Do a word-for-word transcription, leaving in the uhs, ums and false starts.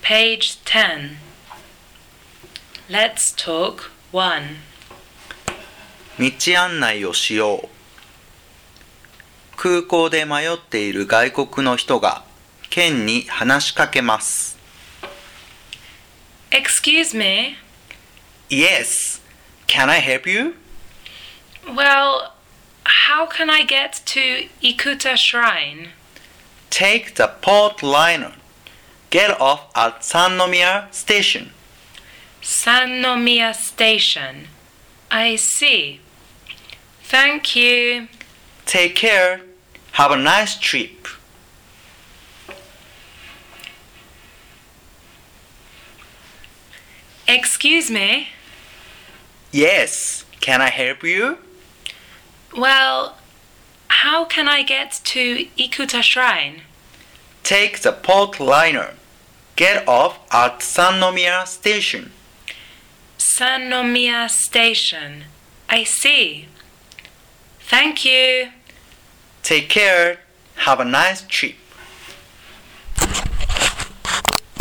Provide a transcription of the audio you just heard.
Page ten. Let's talk one. 道案内をしよう。空港で迷っている外国の人がケンに話しかけます。 Excuse me? Yes. Can I help you? Well, how can I get to Ikuta Shrine? Take the port liner. Get off at Sannomiya Station. Sannomiya Station. I see. Thank you. Take care. Have a nice trip. Excuse me? Yes. Can I help you? Well, how can I get to Ikuta Shrine? Take the port liner. Get off at Sannomiya Station. Sannomiya Station. I see. Thank you. Take care. Have a nice trip.